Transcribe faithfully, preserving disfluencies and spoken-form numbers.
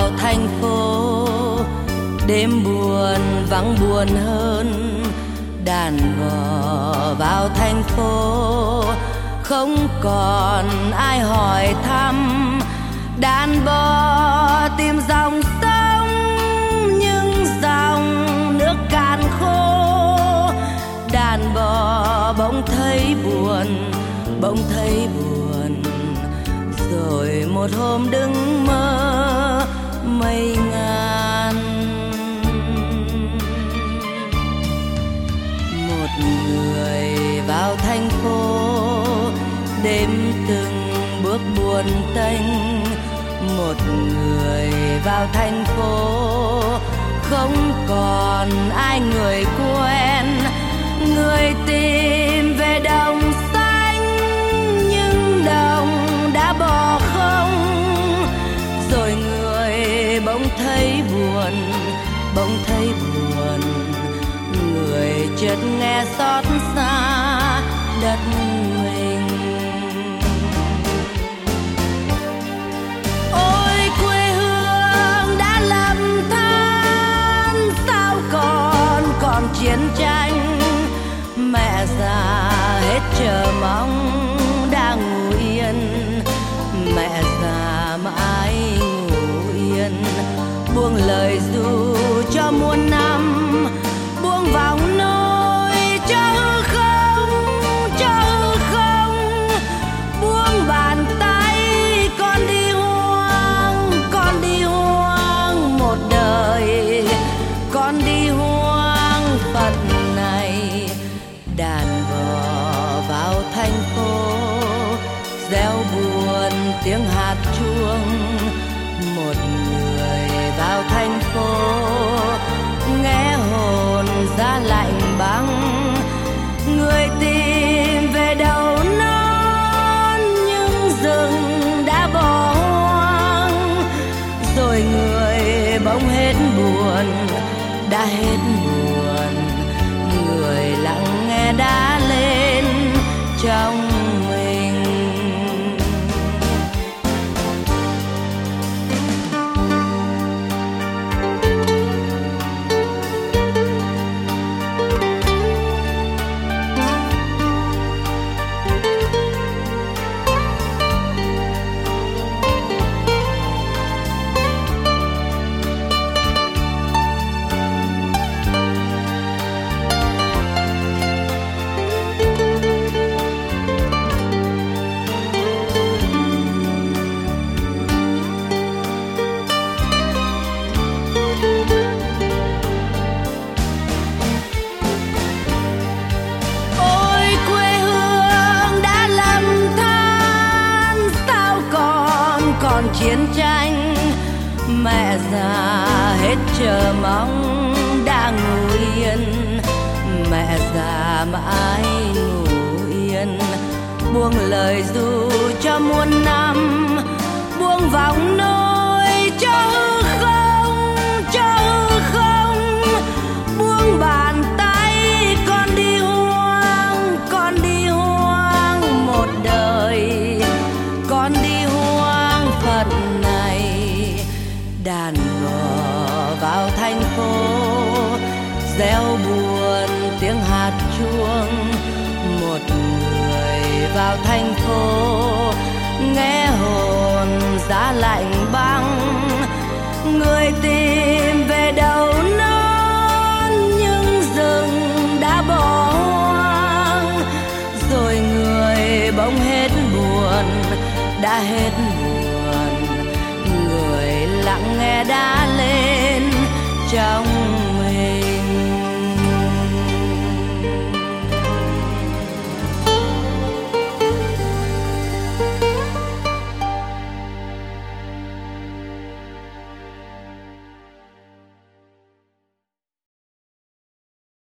vào thành phố, đêm buồn vắng buồn hơn. Đàn bò vào thành phố, không còn ai hỏi thăm. Đàn bò tìm dòng sông, nhưng dòng nước cạn khô. Đàn bò bỗng thấy buồn, bỗng thấy buồn. Rồi một hôm đứng mơ mây ngàn. Một người vào thành phố, đêm từng bước buồn tênh. Một người vào thành phố, không còn ai người quen. Người tìm về đồng xanh, nhưng đồng đã bỏ không. Rồi người bỗng thấy buồn, bỗng thấy buồn. Người chợt nghe xót xa đất mình. Ôi quê hương đã lầm than, sao còn còn chiến tranh. Mẹ già hết chờ mong đã ngủ yên. Mẹ già mãi ngủ yên, buông lời ru cho muôn năm. Buông vòng nỗi cho hư không, cho hư không. Buông bàn tay con đi hoang, con đi hoang một đời. Con đi hoang phận này. Đàn bò vào thành phố, reo buồn tiếng hạt chuông. Một người vào thành phố, nghe hồn giá lạnh băng. Người tìm về đầu non, nhưng rừng đã bỏ hoang. Rồi người bỗng hết buồn, đã hết buồn. Người lặng nghe đã lên trong mình. Chiến tranh, mẹ già hết chờ mong đã ngủ yên. Mẹ già mãi ngủ yên, buông lời ru cho muôn năm. Buông vòng nỗi cho hư không, cho hư không. Buông bàn tay con đi hoang, con đi hoang một đời. Con đi hoang phận này. Đàn bò vào thành phố, reo buồn tiếng hạt chuông. Một người vào thành phố, nghe hồn giá lạnh băng. Người tìm về đầu non, nhưng rừng đã bỏ hoang. Rồi người bỗng hết buồn, đã hết buồn. Người lặng nghe đã